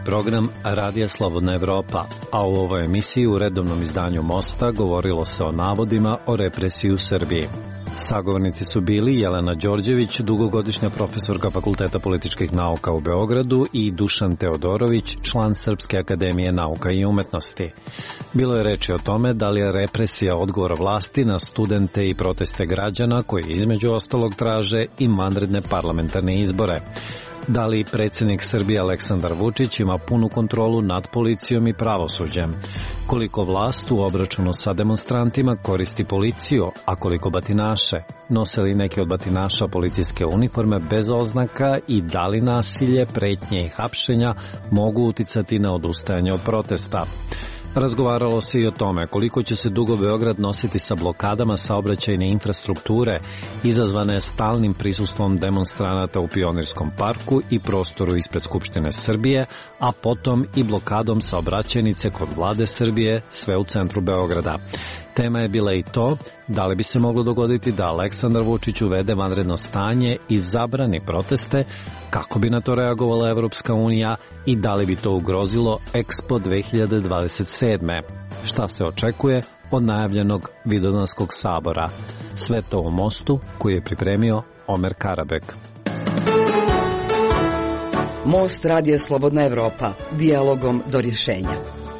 program Radija Slobodna Evropa, a u ovoj emisiji u redovnom izdanju Mosta govorilo se o navodima o represiji u Srbiji. Sagovornici su bili Jelena Đorđević, dugogodišnja profesorka Fakulteta političkih nauka u Beogradu, i Dušan Teodorović, član Srpske akademije nauka i umetnosti. Bilo je reči o tome da li je represija odgovor vlasti na studente i proteste građana koji između ostalog traže i vanredne parlamentarne izbore. Da li predsjednik Srbije Aleksandar Vučić ima punu kontrolu nad policijom i pravosuđem? Koliko vlast u obračunu sa demonstrantima koristi policiju, a koliko batinaše? Nose li neki od batinaša policijske uniforme bez oznaka i da li nasilje, pretnje i hapšenja mogu uticati na odustajanje od protesta? Razgovaralo se i o tome koliko će se dugo Beograd nositi sa blokadama saobraćajne infrastrukture izazvane stalnim prisustvom demonstranata u Pionirskom parku i prostoru ispred Skupštine Srbije, a potom i blokadom saobraćajnice kod Vlade Srbije, sve u centru Beograda. Tema je bila i to da li bi se moglo dogoditi da Aleksandar Vučić uvede vanredno stanje i zabrani proteste, kako bi na to reagovala Evropska unija i da li bi to ugrozilo Expo 2027. Šta se očekuje od najavljenog Vidovdanskog sabora? Sve to u Mostu koji je pripremio Omer Karabek. Most Radija Slobodna Evropa, dijalogom do rješenja.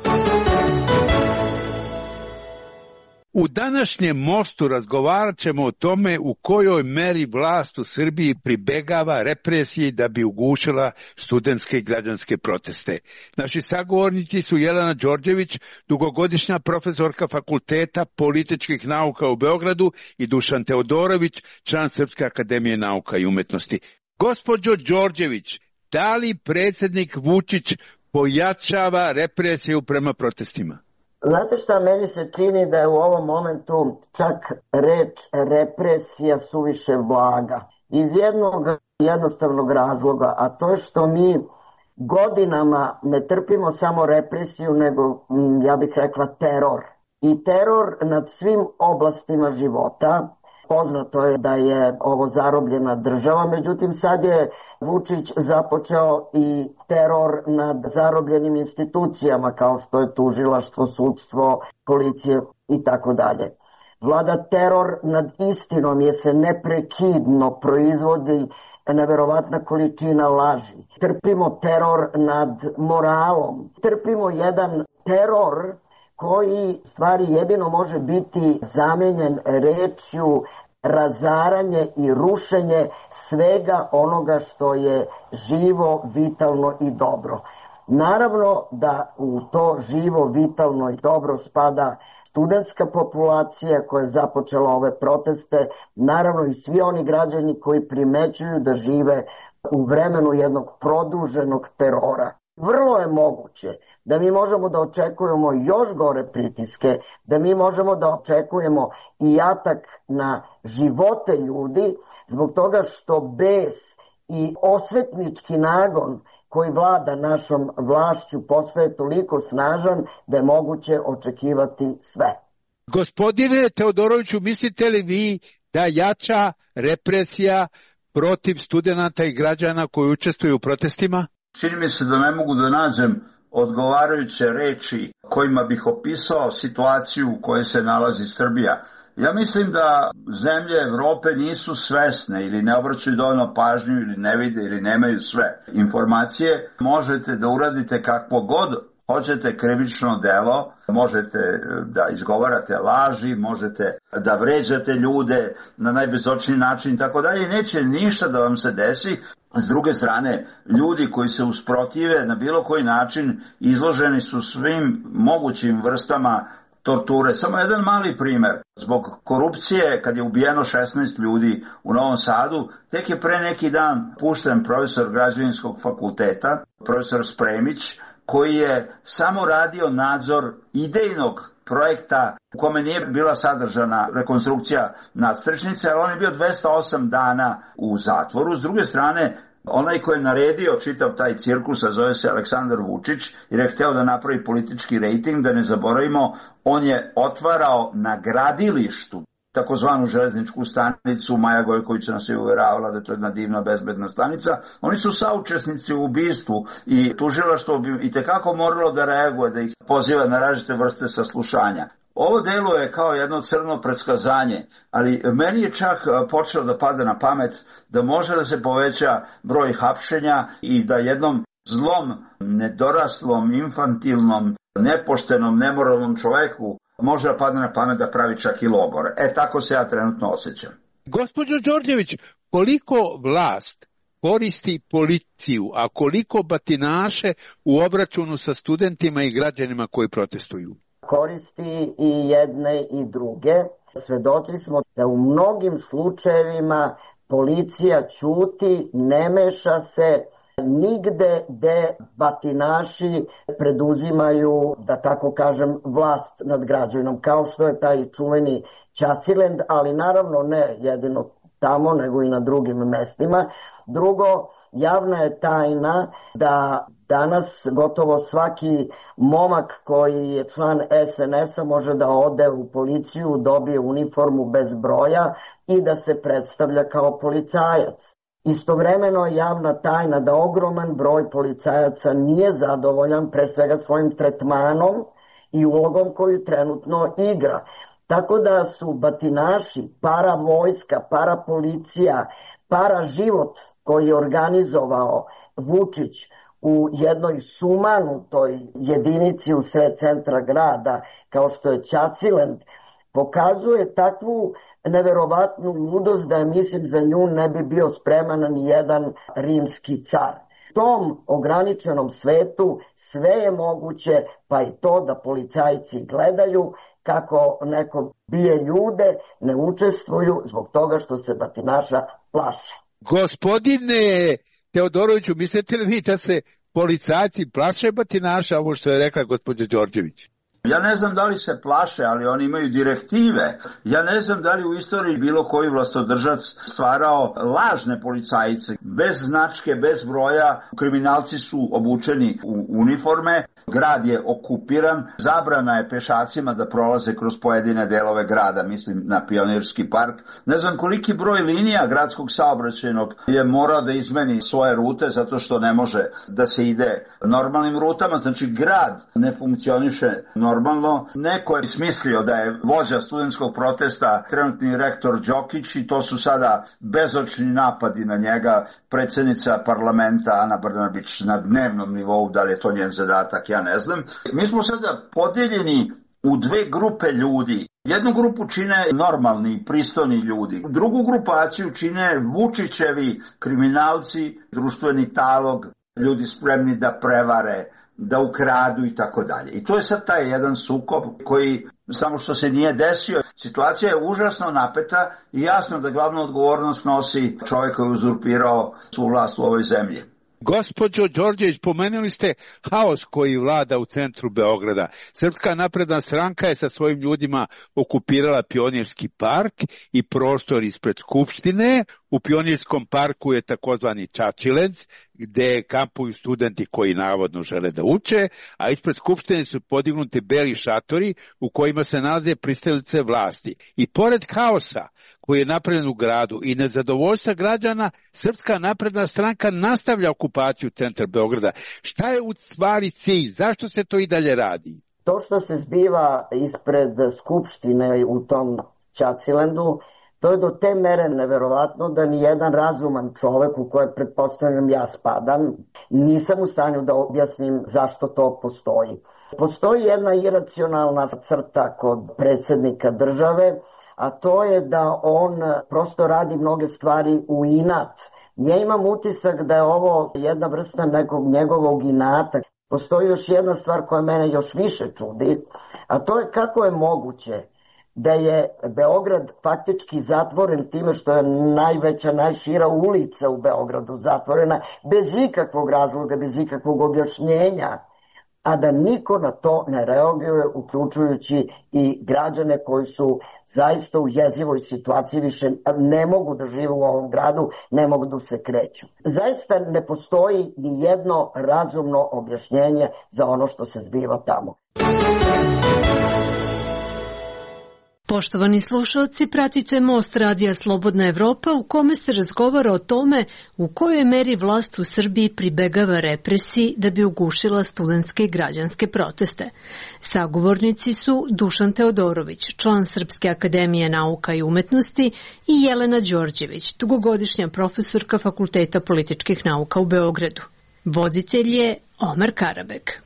U današnjem Mostu razgovarat ćemo o tome u kojoj meri vlast u Srbiji pribegava represiji da bi ugušila studentske i građanske proteste. Naši sagovornici su Jelena Đorđević, dugogodišnja profesorka Fakulteta političkih nauka u Beogradu, i Dušan Teodorović, član Srpske akademije nauka i umetnosti. Gospođo Đorđević, da li predsjednik Vučić pojačava represiju prema protestima? Znate šta, meni se čini da je u ovom momentu čak reč represija suviše blaga. Iz jednog jednostavnog razloga, a to je što mi godinama ne trpimo samo represiju, nego, ja bih rekla, teror. I teror nad svim oblastima života. Poznato je da je ovo zarobljena država, međutim sad je Vučić započeo i teror nad zarobljenim institucijama kao što je tužilaštvo, sudstvo, policija i tako dalje. Vlada teror nad istinom jer se neprekidno proizvodi neverovatna količina laži. Trpimo teror nad moralom, trpimo jedan teror koji stvari jedino može biti zamenjen rečju razaranje i rušenje svega onoga što je živo, vitalno i dobro. Naravno da u to živo, vitalno i dobro spada studentska populacija koja je započela ove proteste, naravno i svi oni građani koji primećuju da žive u vremenu jednog produženog terora. Vrlo je moguće da mi možemo da očekujemo još gore pritiske, da mi možemo da očekujemo i atak na živote ljudi zbog toga što bes i osvetnički nagon koji vlada našom vlašću postaje toliko snažan da je moguće očekivati sve. Gospodine Teodoroviću, mislite li vi da jača represija protiv studenata i građana koji učestvuju u protestima? Čini mi se da ne mogu da nađem odgovarajuće reči kojima bih opisao situaciju u kojoj se nalazi Srbija. Ja mislim da zemlje Evrope nisu svesne ili ne obraćaju dovoljno pažnju ili ne vide ili nemaju sve informacije. Možete da uradite kakvo god hoćete krivično delo, možete da izgovarate laži, možete da vređate ljude na najbezočniji način i tako dalje. Neće ništa da vam se desi. S druge strane, ljudi koji se usprotive na bilo koji način izloženi su svim mogućim vrstama torture. Samo jedan mali primer. Zbog korupcije, kad je ubijeno 16 ljudi u Novom Sadu, tek je pre neki dan pušten profesor građevinskog fakulteta, profesor Spremić, koji je samo radio nadzor idejnog projekta u kome nije bila sadržana rekonstrukcija nadstrešnice, ali on je bio 208 dana u zatvoru. S druge strane, onaj koji je naredio čitav taj cirkus, a zove se Aleksandar Vučić, jer je hteo da napravi politički rejting, da ne zaboravimo, on je otvarao na gradilištu takozvanu železničku stanicu. Maja Gojković nas je uveravala da je to jedna divna, bezbedna stanica. Oni su saučesnici u ubistvu i tužilaštvo bi itekako moralo da reaguje, da ih poziva na različite vrste saslušanja. Ovo deluje kao jedno crno predskazanje, ali meni je čak počelo da pada na pamet da može da se poveća broj hapšenja i da jednom zlom, nedoraslom, infantilnom, nepoštenom, nemoralnom čoveku može da padne na pamet da pravi čak i logore. Tako se ja trenutno osjećam. Gospođo Đorđević, koliko vlast koristi policiju, a koliko batinaše u obračunu sa studentima i građanima koji protestuju? Koristi i jedne i druge. Svedoci smo da u mnogim slučajevima policija ćuti, ne meša se nigde gde batinaši preduzimaju, da tako kažem, vlast nad građanom, kao što je taj čuveni Ćacilend, ali naravno ne jedino tamo, nego i na drugim mestima. Drugo, javna je tajna da danas gotovo svaki momak koji je član SNS-a može da ode u policiju, dobije uniformu bez broja i da se predstavlja kao policajac. Istovremeno je javna tajna da ogroman broj policajaca nije zadovoljan pre svega svojim tretmanom i ulogom koju trenutno igra. Tako da su batinaši, paravojska, parapolicija, paraživot koji je organizovao Vučić u jednoj sumanutoj jedinici u sred centra grada, kao što je Ćacilend, pokazuje takvu neverovatnu ludost da je, mislim, za nju ne bi bio spreman ni jedan rimski car. U tom ograničenom svetu sve je moguće, pa i to da policajci gledaju kako neko bije ljude, ne učestvuju zbog toga što se batinaša plaše. Gospodine Teodoroviću, mislite li vi da se policajci plaše batinaša, ovo što je rekla gospođa Đorđević? Ja ne znam da li se plaše, ali oni imaju direktive. Ja ne znam da li u istoriji bilo koji vlastodržac stvarao lažne policajce. Bez značke, bez broja, kriminalci su obučeni u uniforme, grad je okupiran, zabrana je pešacima da prolaze kroz pojedine delove grada, mislim na Pionirski park. Ne znam koliki broj linija gradskog saobraćajnog je morao da izmeni svoje rute zato što ne može da se ide normalnim rutama. Znači grad ne funkcioniše normalno. Neko je smislio da je vođa studentskog protesta trenutni rektor Đokić i to su sada bezočni napadi na njega. Predsjednica parlamenta Ana Brnabić na dnevnom nivou, da li je to njen zadatak, ja ne znam. Mi smo sada podeljeni u dve grupe ljudi. Jednu grupu čine normalni, pristojni ljudi. Drugu grupaciju čine Vučićevi kriminalci, društveni talog, ljudi spremni da prevare, da ukradu i tako dalje. I to je sad taj jedan sukob koji samo što se nije desio. Situacija je užasno napeta i jasno da glavnu odgovornost nosi čovjek koji je uzurpirao svu vlast u ovoj zemlji. Gospođo Đorđević, pomenuli ste haos koji vlada u centru Beograda. Srpska napredna stranka je sa svojim ljudima okupirala Pionirski park i prostor ispred Skupštine. U Pionirskom parku je takozvani Ćaćilec, gde kampuju studenti koji navodno žele da uče, a ispred Skupštine su podignuti beli šatori u kojima se nalaze pristalice vlasti. I pored haosa koji je napravljen u gradu i nezadovoljstva građana, Srpska napredna stranka nastavlja okupaciju centra Beograda. Šta je u stvari cilj? Zašto se to i dalje radi? To što se zbiva ispred Skupštine u tom Ćacilendu, to je do te mere neverovatno da ni jedan razuman čovek u koje pretpostavljam ja spadam, nisam u stanju da objasnim zašto to postoji. Postoji jedna iracionalna crta kod predsjednika države, a to je da on prosto radi mnoge stvari u inat. Ja imam utisak da je ovo jedna vrsta nekog njegovog inata. Postoji još jedna stvar koja mene još više čudi, a to je kako je moguće da je Beograd faktički zatvoren time što je najveća, najšira ulica u Beogradu zatvorena bez ikakvog razloga, bez ikakvog objašnjenja, a da niko na to ne reaguje, uključujući i građane koji su zaista u jezivoj situaciji, više ne mogu da žive u ovom gradu, ne mogu da se kreću. Zaista ne postoji ni jedno razumno objašnjenje za ono što se zbiva tamo. Poštovani slušalci, pratite Most radija Slobodna Evropa u kome se razgovara o tome u kojoj meri vlast u Srbiji pribegava represiji da bi ugušila studentske i građanske proteste. Sagovornici su Dušan Teodorović, član Srpske akademije nauka i umetnosti, i Jelena Đorđević, dugogodišnja profesorka Fakulteta političkih nauka u Beogradu. Voditelj je Omar Karabek.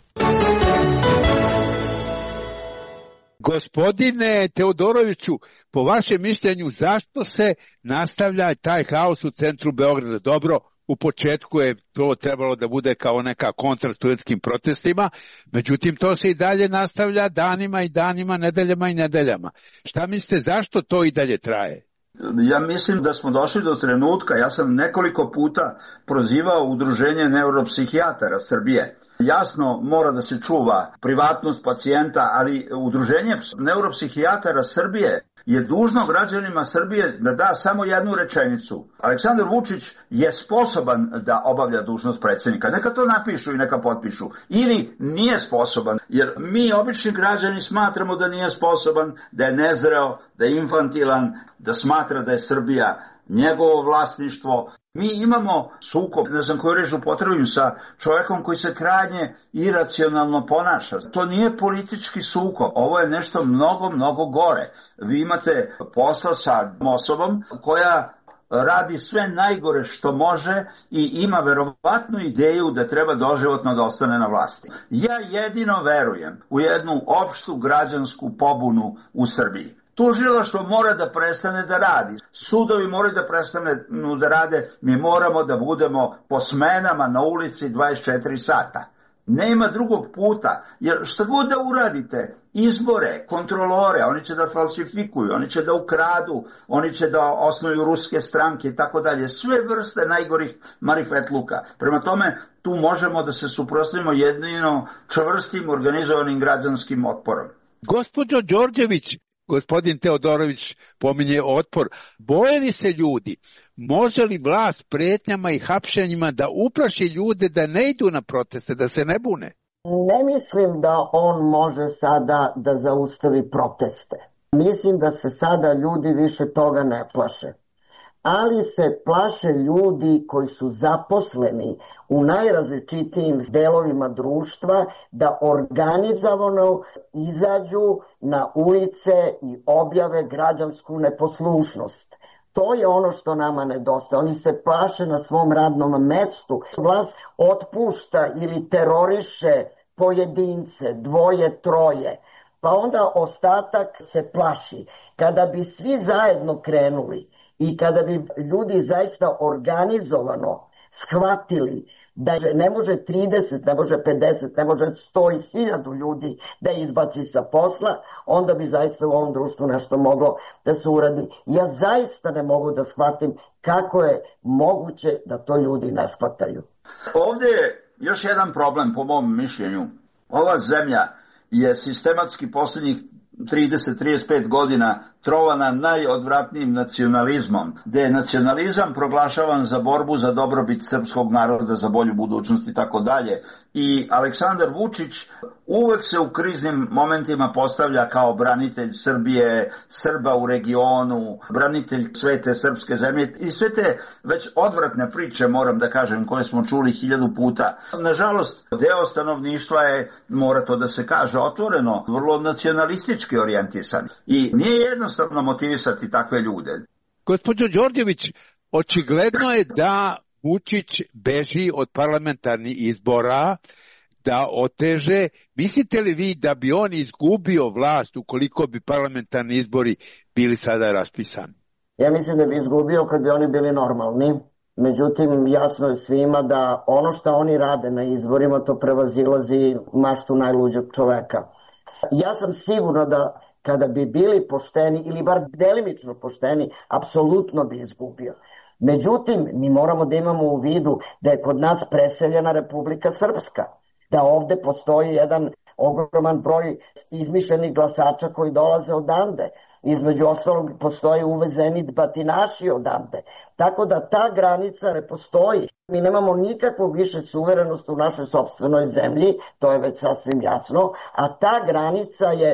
Gospodine Teodoroviću, po vašem mišljenju, zašto se nastavlja taj haos u centru Beograda? Dobro, u početku je to trebalo da bude kao neka kontra studentskim protestima, međutim to se i dalje nastavlja danima i danima, nedeljama i nedeljama. Šta mislite, zašto to i dalje traje? Ja mislim da smo došli do trenutka, ja sam nekoliko puta prozivao Udruženje neuropsihijatara Srbije. Jasno, mora da se čuva privatnost pacijenta, ali Udruženje neuropsihijatara Srbije je dužno građanima Srbije da da samo jednu rečenicu. Aleksandar Vučić je sposoban da obavlja dužnost predsjednika. Neka to napišu i neka potpišu. Ili nije sposoban, jer mi obični građani smatramo da nije sposoban, da je nezreo, da je infantilan, da smatra da je Srbija njegovo vlasništvo. Mi imamo sukob, ne znam koju reč upotrebim, sa čovjekom koji se krajnje iracionalno ponaša. To nije politički sukob, ovo je nešto mnogo, mnogo gore. Vi imate posla sa osobom koja radi sve najgore što može i ima verovatnu ideju da treba doživotno da ostane na vlasti. Ja jedino verujem u jednu opštu građansku pobunu u Srbiji. Tužilaštvo mora da prestane da radi. Sudovi moraju da prestane da rade. Mi moramo da budemo po smenama na ulici 24 sata. Nema drugog puta, jer šta god da uradite, izbore, kontrolore, oni će da falsifikuju, oni će da ukradu, oni će da osnuju ruske stranke i tako dalje. Sve vrste najgorih marifetluka. Prema tome, tu možemo da se suprotstavimo jedino čvrstim organizovanim građanskim otporom. Gospođo Đorđević, gospodin Teodorović pominje otpor. Boje li se ljudi? Može li vlast pretnjama i hapšenjima da uplaši ljude da ne idu na proteste, da se ne bune? Ne mislim da on može sada da zaustavi proteste. Mislim da se sada ljudi više toga ne plaše. Ali se plaše ljudi koji su zaposleni u najrazličitijim delovima društva da organizovano izađu na ulice i objave građansku neposlušnost. To je ono što nama nedostaje. Oni se plaše na svom radnom mestu. Vlast otpušta ili teroriše pojedince, dvoje, troje. Pa onda ostatak se plaši. Kada bi svi zajedno krenuli i kada bi ljudi zaista organizovano shvatili da ne može 30, ne može 50, ne može 100 i 1000 ljudi da izbaci sa posla, onda bi zaista u ovom društvu nešto moglo da se uradi. Ja zaista ne mogu da shvatim kako je moguće da to ljudi ne shvataju. Ovdje je još jedan problem po mom mišljenju. Ova zemlja je sistematski posljednjih 30-35 godina trovana najodvratnijim nacionalizmom, gde je nacionalizam proglašavan za borbu za dobrobit srpskog naroda, za bolju budućnost i tako dalje. I Aleksandar Vučić uvek se u kriznim momentima postavlja kao branitelj Srbije, Srba u regionu, branitelj svete srpske zemlje i sve te već odvratne priče, moram da kažem, koje smo čuli 1000 puta. Nažalost, deo stanovništva je, mora to da se kaže otvoreno, vrlo nacionalistički orijentisan i nije jednostavno motivisati takve ljude. Gospođo Đorđević, očigledno je da Vučić beži od parlamentarnih izbora, da oteže. Mislite li vi da bi on izgubio vlast ukoliko bi parlamentarni izbori bili sada raspisani? Ja mislim da bi izgubio kad bi oni bili normalni. Međutim, jasno je svima da ono što oni rade na izborima to prevazilazi maštu najluđeg čoveka. Ja sam sigurna da kada bi bili pošteni ili bar delimično pošteni, apsolutno bi izgubio. Međutim, mi moramo da imamo u vidu da je kod nas preseljena Republika Srpska, da ovde postoji jedan ogroman broj izmišljenih glasača koji dolaze odande. Između ostalog postoje uvezeni batinaši odande. Tako da ta granica ne postoji. Mi nemamo nikakvu više suverenost u našoj sopstvenoj zemlji, to je već sasvim jasno, a ta granica je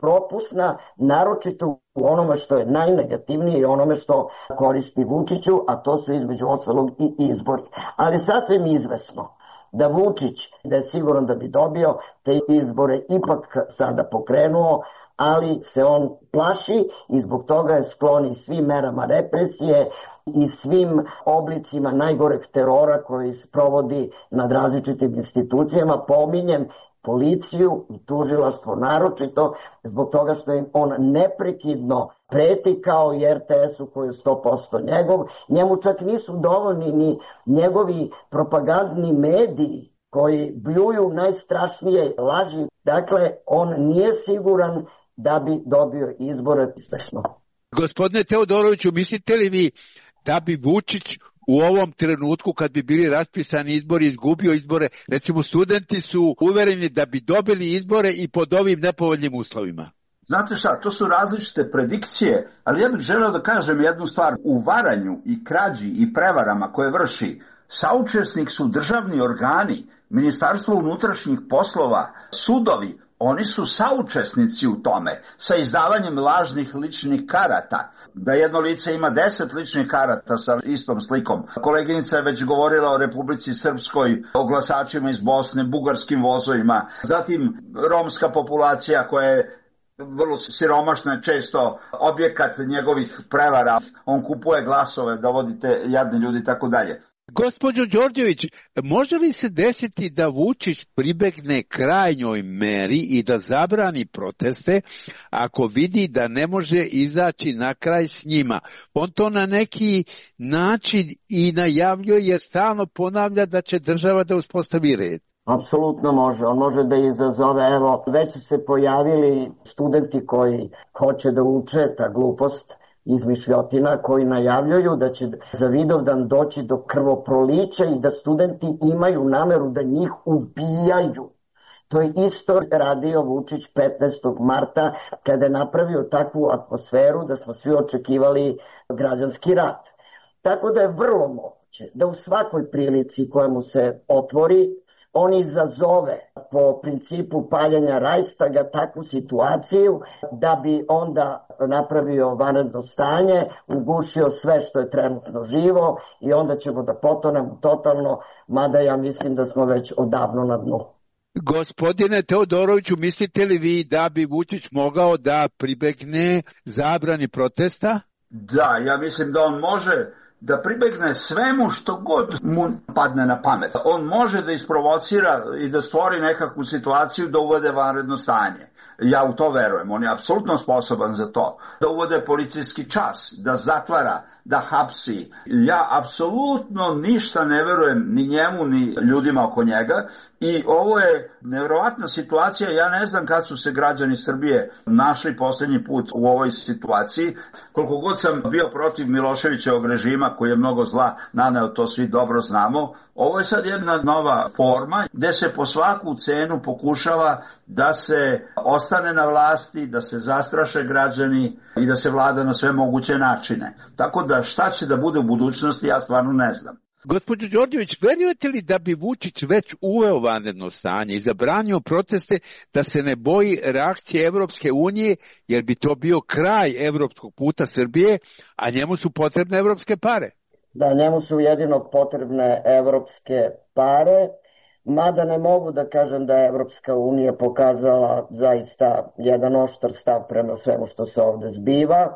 propusna, naročito u onome što je najnegativnije i onome što koristi Vučiću, a to su između ostalog i izbori. Ali sasvim izvesno da Vučić, da je siguran da bi dobio te izbore, ipak sada pokrenuo, ali se on plaši i zbog toga je sklon i svim merama represije i svim oblicima najgoreg terora koji sprovodi nad različitim institucijama, pominjem policiju i tužilaštvo naročito, zbog toga što im on neprekidno preti kao i RTS-u koji je 100% njegov. Njemu čak nisu dovoljni ni njegovi propagandni mediji koji bljuju najstrašnije laži. Dakle, on nije siguran da bi dobio izbore izvesno. Gospodine Teodoroviću, mislite li vi da bi Vučić u ovom trenutku kad bi bili raspisani izbori izgubio izbore? Recimo, studenti su uvereni da bi dobili izbore i pod ovim nepovoljnim uslovima. Znate šta, to su različite predikcije, ali ja bih želeo da kažem jednu stvar. U varanju i krađi i prevarama koje vrši saučesnik su državni organi, Ministarstvo unutrašnjih poslova, sudovi. Oni su saučesnici u tome sa izdavanjem lažnih ličnih karata. Da jedno lice ima 10 ličnih karata sa istom slikom. Koleginica je već govorila o Republici Srpskoj, o glasačima iz Bosne, bugarskim vozovima. Zatim romska populacija koja je vrlo siromašna, često objekat njegovih prevara. On kupuje glasove, dovodite jadni ljudi i tako dalje. Gospođo Đorđević, može li se desiti da Vučić pribegne krajnjoj meri i da zabrani proteste ako vidi da ne može izaći na kraj s njima? On to na neki način i najavljuje jer stalno ponavlja da će država da uspostavi red. Apsolutno može. On može da izazove, evo, već su se pojavili studenti koji hoće da uče ta glupost, izmišljotina, koji najavljuju da će za Vidovdan doći do krvoprolića i da studenti imaju nameru da njih ubijaju. To je isto radio Vučić 15. marta kada je napravio takvu atmosferu da smo svi očekivali građanski rat. Tako da je vrlo moguće da u svakoj prilici koja mu se otvori on izazove po principu paljenja Rajstaga takvu situaciju da bi onda napravio vanredno stanje, ugušio sve što je trenutno živo i onda ćemo da potonemo totalno, mada ja mislim da smo već odavno na dnu. Gospodine Teodoroviću, mislite li vi da bi Vučić mogao da pribegne zabrani protesta? Da, ja mislim da on može da pribegne svemu što god mu padne na pamet. On može da isprovocira i da stvori nekakvu situaciju da uvode vanredno stanje. Ja u to verujem, on je apsolutno sposoban za to. Da uvode policijski čas, da zatvara, da hapsi. Ja apsolutno ništa ne verujem ni njemu, ni ljudima oko njega. I ovo je nevjerovatna situacija. Ja ne znam kad su se građani Srbije našli posljednji put u ovoj situaciji. Koliko god sam bio protiv Miloševićevog režima, koji je mnogo zla naneo, to svi dobro znamo. Ovo je sad jedna nova forma gde se po svaku cenu pokušava da se ostane na vlasti, da se zastraše građani i da se vlada na sve moguće načine. Tako da šta će da bude u budućnosti, ja stvarno ne znam. Gospođo Đorđević, verujete li da bi Vučić već uveo vanredno stanje i zabranio proteste, da se ne boji reakcije Evropske unije, jer bi to bio kraj evropskog puta Srbije, a njemu su potrebne evropske pare? Da, njemu su jedino potrebne evropske pare, mada ne mogu da kažem da je Evropska unija pokazala zaista jedan oštar stav prema svemu što se ovde zbiva.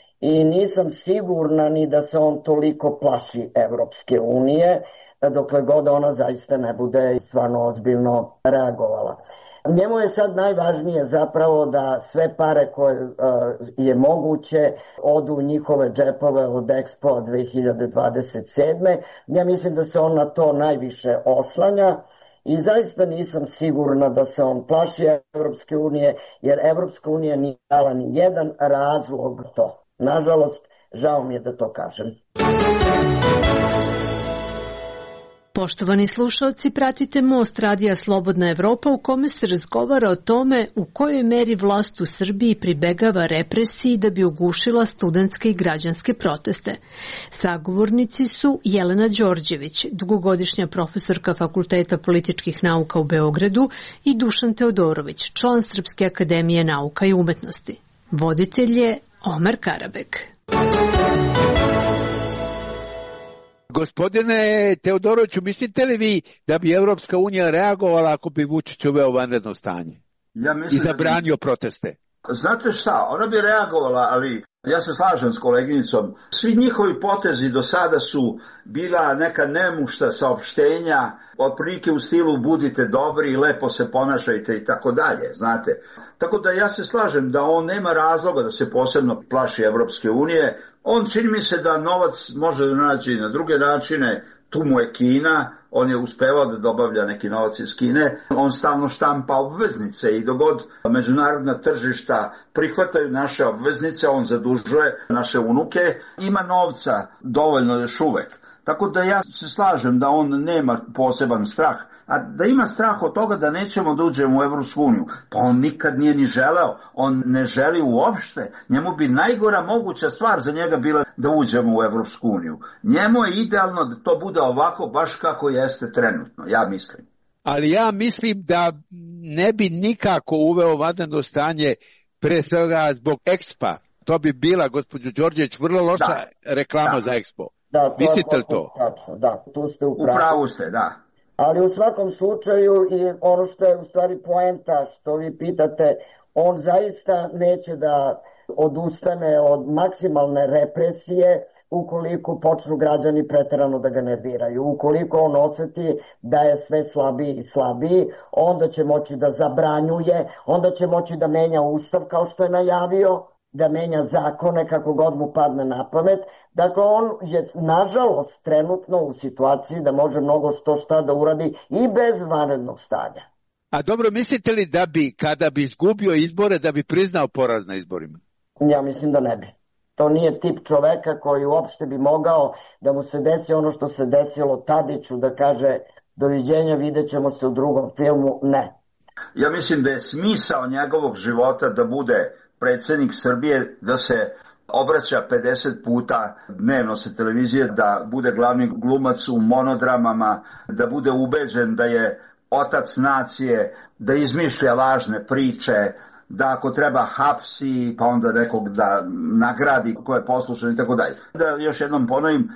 I nisam sigurna ni da se on toliko plaši Evropske unije, dokle god ona zaista ne bude stvarno ozbiljno reagovala. Njemu je sad najvažnije zapravo da sve pare koje je moguće odu u njihove džepove od Expo 2027. Ja mislim da se on na to najviše oslanja. I zaista nisam sigurna da se on plaši Evropske unije, jer Evropska unija nije dala ni jedan razlog to. Nažalost, žao mi je da to kažem. Poštovani slušalci, pratite Most radija Slobodna Evropa u kome se razgovara o tome u kojoj meri vlast u Srbiji pribegava represiji da bi ugušila studentske i građanske proteste. Sagovornici su Jelena Đorđević, dugogodišnja profesorka Fakulteta političkih nauka u Beogradu, i Dušan Teodorović, član Srpske akademije nauka i umetnosti. Voditelj je Omer Karabek. Gospodine Teodoroviću, mislite li vi da bi Evropska unija reagovala ako bi Vučić uveo vanredno stanje i zabranio proteste? Znate šta, ona bi reagovala, ali ja se slažem s koleginicom. Svi njihovi potezi do sada su bila neka nemušta saopštenja, otprilike u stilu budite dobri i lepo se ponašajte i tako dalje, znate. Tako da ja se slažem da on nema razloga da se posebno plaši Evropske unije. On čini mi se da novac može da nađe na druge načine. Tu mu je Kina, on je uspevao da dobavlja neki novac iz Kine, on stalno štampa obveznice i dok god međunarodna tržišta prihvataju naše obveznice, on zadužuje naše unuke, ima novca dovoljno još uvek. Tako da ja se slažem da on nema poseban strah, a da ima strah od toga da nećemo da uđemo u Evropsku uniju, pa on nikad nije ni želeo, on ne želi uopšte, njemu bi najgora moguća stvar za njega bila da uđemo u Evropsku uniju. Njemu je idealno da to bude ovako baš kako jeste trenutno, ja mislim. Ali ja mislim da ne bi nikako uveo vanredno stanje, pre svega zbog Expa. To bi bila, gospođo Đorđević, vrlo loša reklama za Expo. Da, mislite li to? Tačno, da, tu ste u pravu. U pravu ste, da. Ali u svakom slučaju, i ono što je u stvari poenta, što vi pitate, on zaista neće da odustane od maksimalne represije ukoliko počnu građani preterano da ga nerviraju. Ukoliko on oseti da je sve slabiji i slabiji, onda će moći da zabranjuje, onda će moći da menja ustav kao što je najavio, da menja zakone kako god mu padne na pamet. Dakle, on je nažalost trenutno u situaciji da može mnogo šta da uradi i bez vanrednog stanja. A dobro, mislite li da bi, kada bi izgubio izbore, da bi priznao poraz na izborima? Ja mislim da ne bi. To nije tip čoveka koji uopšte bi mogao da mu se desi ono što se desilo Tadiću, da kaže doviđenja, vidjet ćemo se u drugom filmu. Ne. Ja mislim da je smisao njegovog života da bude predsjednik Srbije, da se obraća 50 puta dnevno sa televizije, da bude glavni glumac u monodramama, da bude ubeđen da je otac nacije, da izmišlja lažne priče, da ako treba hapsi, pa onda nekog da nagradi ko je poslušan i tako dalje. Da još jednom ponovim,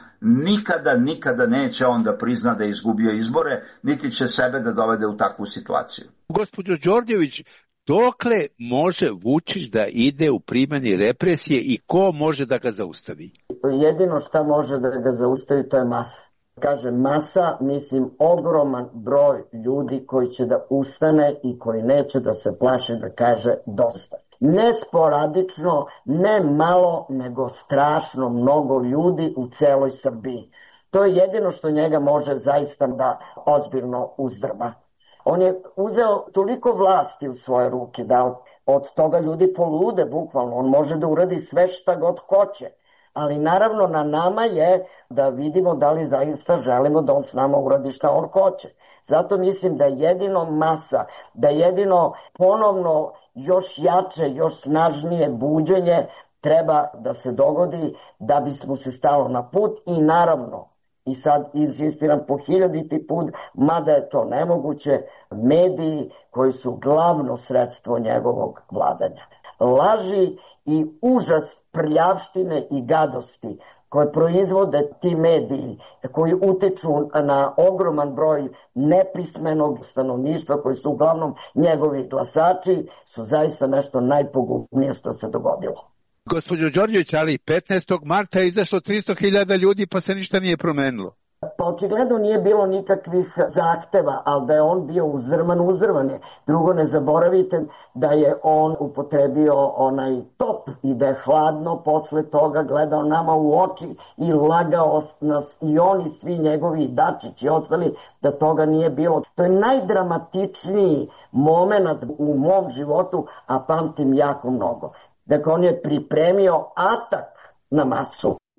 nikada neće on da prizna da je izgubio izbore, niti će sebe da dovede u takvu situaciju. Gospođo Đorđević, dokle može Vučić da ide u primjeni represije i ko može da ga zaustavi? Jedino šta može da ga zaustavi, to je masa. Kaže masa, mislim ogroman broj ljudi koji će da ustane i koji neće da se plaše da kaže dosta. Ne sporadično, ne malo, nego strašno mnogo ljudi u celoj Srbiji. To je jedino što njega može zaista da ozbiljno uzdrma. On je uzeo toliko vlasti u svoje ruke da od toga ljudi polude bukvalno. On može da uradi sve šta god hoće. Ali naravno na nama je da vidimo da li zaista želimo da on s nama uradi šta on hoće. Zato mislim da jedino masa, da jedino ponovno još jače, još snažnije buđenje treba da se dogodi da bismo se stalo na put i naravno, i sad insistiram po 1000. put, mada je to nemoguće, mediji koji su glavno sredstvo njegovog vladanja. Laži i užas prljavštine i gadosti koje proizvode ti mediji, koji uteču na ogroman broj nepismenog stanovništva, koji su uglavnom njegovi glasači, su zaista nešto najpogubnije što se dogodilo. Gospođo Đorđević, ali 15. marta je izašlo 300.000 ljudi pa se ništa nije promenilo. Pa očigledno nije bilo nikakvih zahteva, ali da je on bio uzrman je. Drugo, ne zaboravite da je on upotrebio onaj top i da je hladno posle toga gledao nama u oči i lagao nas i oni svi njegovi Dačić i ostali da toga nije bilo. To je najdramatičniji moment u mom životu, a pamtim jako mnogo. Dakle, on je pripremio atak na masu.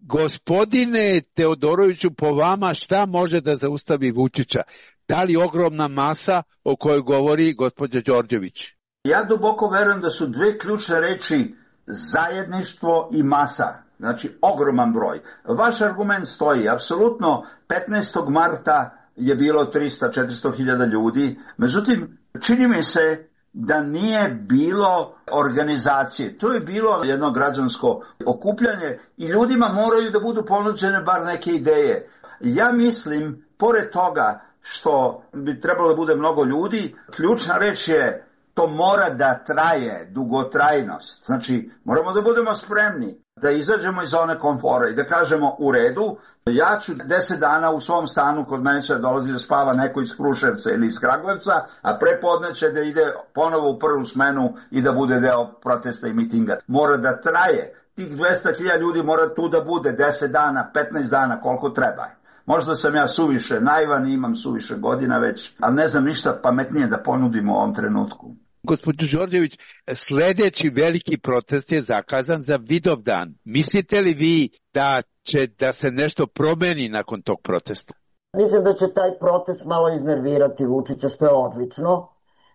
Gospodine Teodoroviću, po vama šta može da zaustavi Vučića? Da li ogromna masa o kojoj govori gospođa Đorđević? Ja duboko verujem da su dve ključne reči zajedništvo i masa. Znači, ogroman broj. Vaš argument stoji. Apsolutno, 15. marta je bilo 300-400 hiljada ljudi. Međutim, čini mi se da nije bilo organizacije. To je bilo jedno građansko okupljanje i ljudima moraju da budu ponuđene bar neke ideje. Ja mislim, pored toga što bi trebalo da bude mnogo ljudi, ključna reč je to mora da traje, dugotrajnost. Znači, moramo da budemo spremni da izađemo iz zone komfora i da kažemo u redu, ja ću 10 dana u svom stanu kod mene će dolazi da spava neko iz Kruševca ili iz Kragujevca, a prepodne će da ide ponovo u prvu smenu i da bude deo protesta i mitinga. Mora da traje. Tih 200.000 ljudi mora tu da bude 10 dana, 15 dana, koliko treba. Možda sam ja suviše naivan, imam suviše godina već, ali ne znam ništa pametnije da ponudim u ovom trenutku. Gospođo Đorđević, sljedeći veliki protest je zakazan za Vidovdan. Mislite li vi da će da se nešto promeni nakon tog protesta? Mislim da će taj protest malo iznervirati Vučića, što je odlično.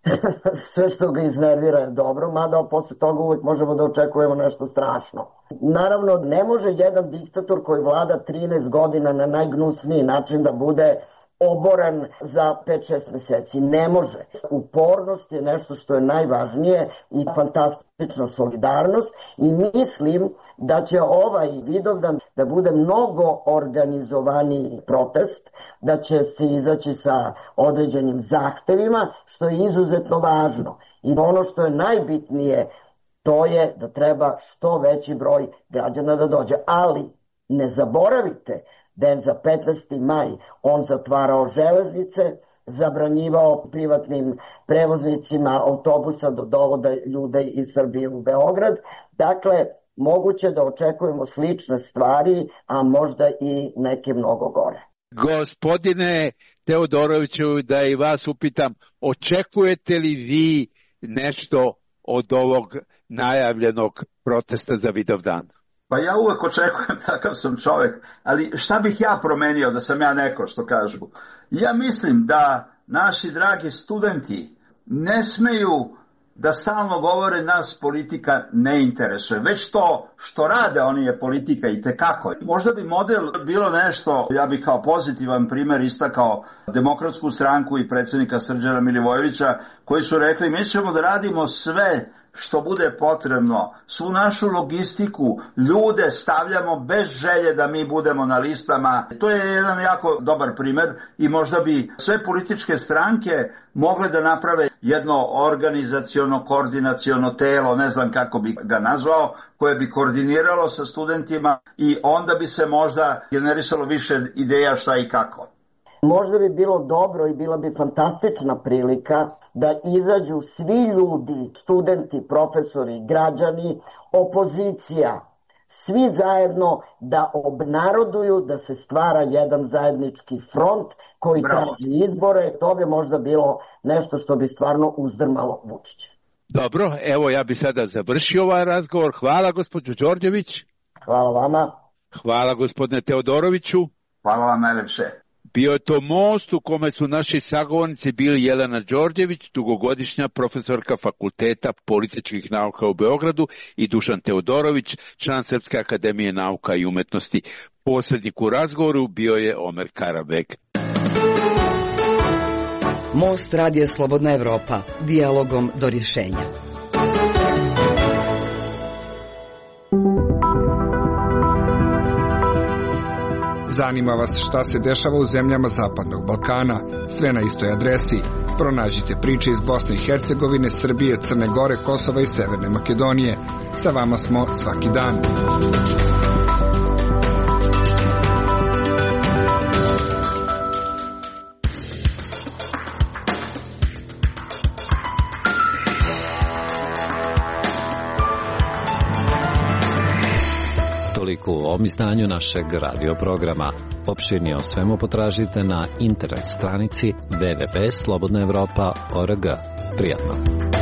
Sve što ga iznervira je dobro, mada posle toga uvijek možemo da očekujemo nešto strašno. Naravno, ne može jedan diktator koji vlada 13 godina na najgnusniji način da bude oboran za 5-6 meseci. Ne može. Upornost je nešto što je najvažnije i fantastična solidarnost i mislim da će ovaj Vidovdan da bude mnogo organizovaniji protest, da će se izaći sa određenim zahtevima, što je izuzetno važno. I ono što je najbitnije, to je da treba što veći broj građana da dođe. Ali ne zaboravite da je za 15. maj on zatvarao železnice, zabranjivao privatnim prevoznicima autobusa da dovode ljude iz Srbije u Beograd. Dakle, moguće da očekujemo slične stvari, a možda i neke mnogo gore. Gospodine Teodoroviću, da i vas upitam, očekujete li vi nešto od ovog najavljenog protesta za Vidovdan? Pa ja uvek očekujem, takav sam čovjek, ali šta bih ja promenio da sam ja neko, što kažu? Ja mislim da naši dragi studenti ne smeju da stalno govore nas politika ne interesuje, već to što rade oni je politika i tekako. Možda bi model bilo nešto, ja bih kao pozitivan primjer istakao Demokratsku stranku i predsjednika Srđana Milivojevića, koji su rekli mi ćemo da radimo sve što bude potrebno, svu našu logistiku, ljude stavljamo bez želje da mi budemo na listama. To je jedan jako dobar primjer i možda bi sve političke stranke mogle da naprave jedno organizaciono, koordinaciono telo, ne znam kako bi ga nazvao, koje bi koordiniralo sa studentima i onda bi se možda generisalo više ideja šta i kako. Možda bi bilo dobro i bila bi fantastična prilika da izađu svi ljudi, studenti, profesori, građani, opozicija, svi zajedno da obnaroduju da se stvara jedan zajednički front koji traži izbore. To bi možda bilo nešto što bi stvarno uzdrmalo Vučića. Dobro, evo ja bi sada završio ovaj razgovor. Hvala gospođo Đorđević. Hvala vama. Hvala gospodine Teodoroviću. Hvala vam najlepše. Bio je to most u kome su naši sagovornici bili Jelena Đorđević, dugogodišnja profesorka Fakulteta političkih nauka u Beogradu, i Dušan Teodorović, član Srpske akademije nauka i umetnosti. Posrednik u razgovoru bio je Omer Karabek. Most Radija Slobodna Evropa, dijalogom do rješenja. Zanima vas šta se dešava u zemljama Zapadnog Balkana? Sve na istoj adresi. Pronađite priče iz Bosne i Hercegovine, Srbije, Crne Gore, Kosova i Severne Makedonije. Sa vama smo svaki dan. Toliko u ovom izdanju našeg radio programa. Opširnije o svemu potražite na internet stranici www.slobodnaevropa.org. Prijatno.